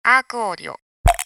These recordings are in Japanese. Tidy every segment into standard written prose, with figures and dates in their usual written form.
アークオーディオ。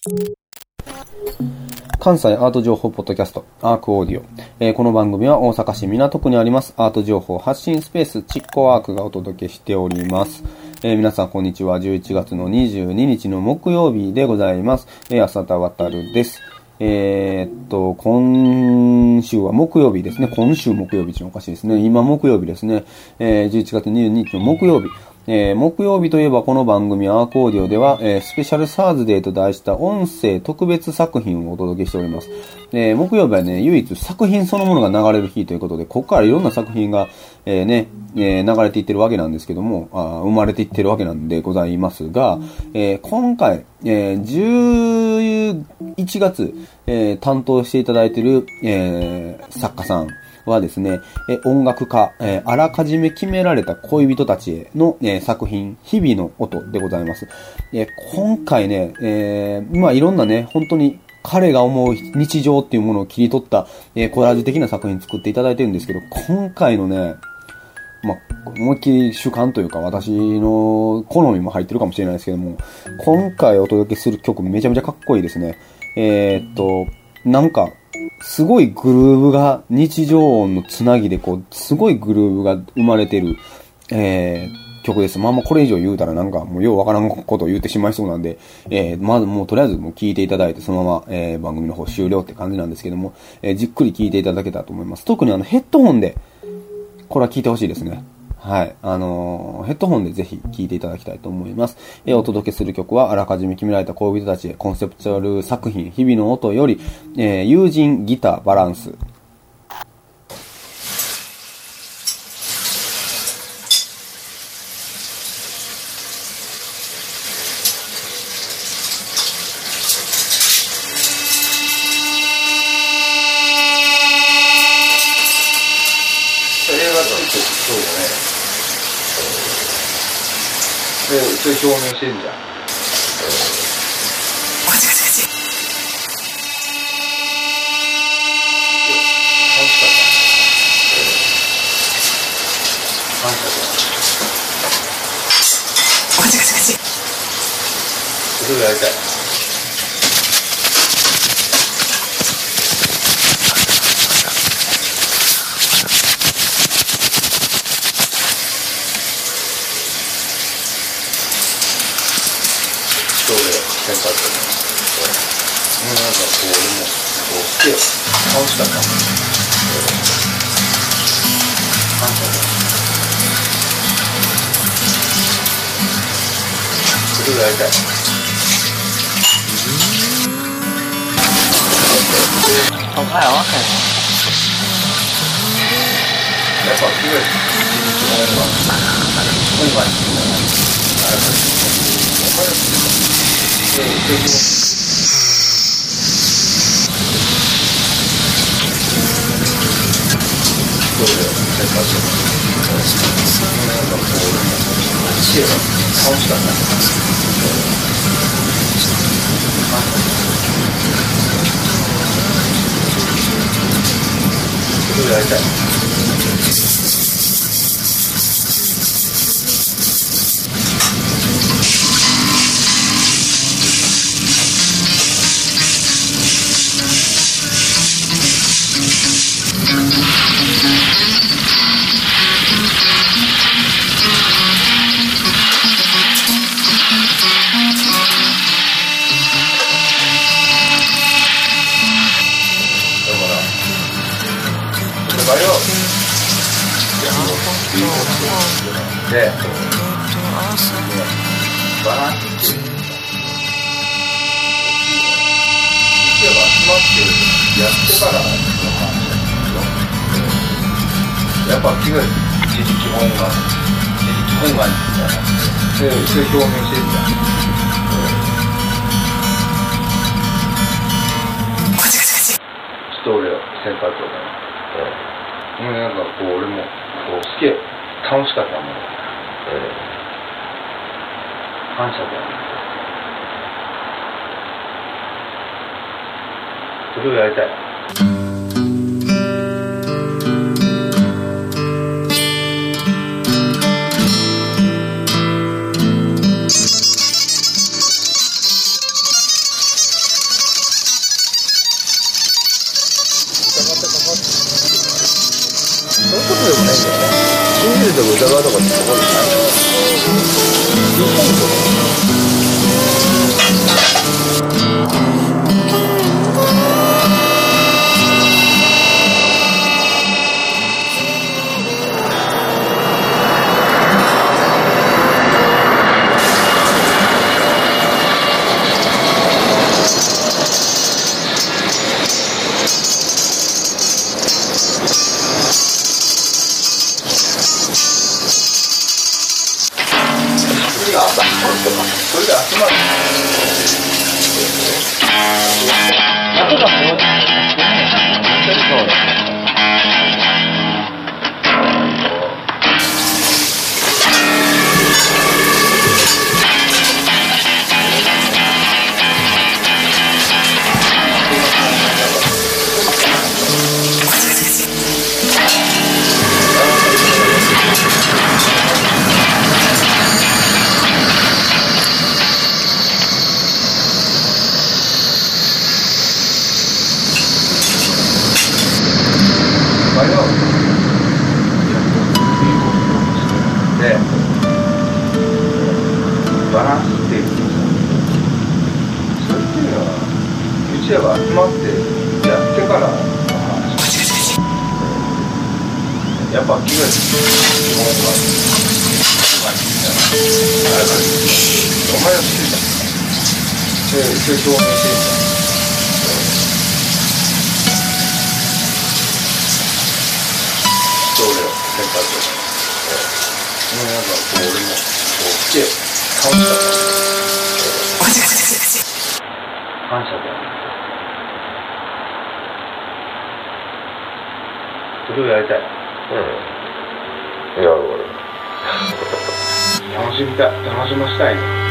関西アート情報ポッドキャストアークオーディオ、この番組は大阪市港区にありますアート情報発信スペースチッコアークがお届けしております。皆さんこんにちは。11月の22日の木曜日でございます。浅田渡です。今週は木曜日ですね。今週木曜日っておかしいですね。今木曜日ですね。11月22日の木曜日。木曜日といえばこの番組アークオーディオでは、スペシャルサーズデーと題した音声特別作品をお届けしております。木曜日はね、唯一作品そのものが流れる日ということで、ここからいろんな作品が、流れていってるわけなんですけども、生まれていってるわけなんでございますが、今回、11月、担当していただいている、作家さんはですね、音楽家、あらかじめ決められた恋人たちへの、作品、日々の音でございます。今回ね、いろんなね、本当に彼が思う日常っていうものを切り取った、コラージュ的な作品作っていただいてるんですけど、今回のね、思いっきり主観というか私の好みも入ってるかもしれないですけども、今回お届けする曲めちゃめちゃかっこいいですね。なんか、すごいグルーヴが、日常音のつなぎですごいグルーヴが生まれてる、曲です。これ以上言うたらなんかもうようわからんことを言ってしまいそうなんで、まずもうとりあえずもう聞いていただいてそのまま、番組の方終了って感じなんですけども、じっくり聞いていただけたらと思います。特にヘッドホンで、これは聞いてほしいですね。はい。ヘッドホンでぜひ聴いていただきたいと思います。お届けする曲は、あらかじめ決められた恋人たちへコンセプチュアル作品、日々の音より、友人ギターバランス。 で、一応証明してんじゃん。 ガチガチガチ。 楽しかった。楽しかった。 ガチガチガチ。 それをやりたい。先輩となんか俺も好きよ。楽しかった。それをやりたい。 おはよう。 やっぱすごい音楽っていうのはやりたい。で、バランスっていうのが、一応集まってやってからの話やっぱすごい自力本願みたいな。で、一応表明してるじゃん。 ガチガチガチ。 ちょっと俺、先輩とかね、なんか俺も好きよ。楽しかったもん。感謝だよね。それをやりたい。 ガチガチガチ。 でも疑うとかってところじゃないの？それで集まる。バランスっていうか、それっていうのはうちらが集まってやってからの話。やっぱ気が基本があれだね。お前は知ってた。それ証明してるんだ。そうだよ、先輩と。なんかこう俺もこう来て倒した感謝だよ。それをやりたい。 なるほど。 楽しましたいの。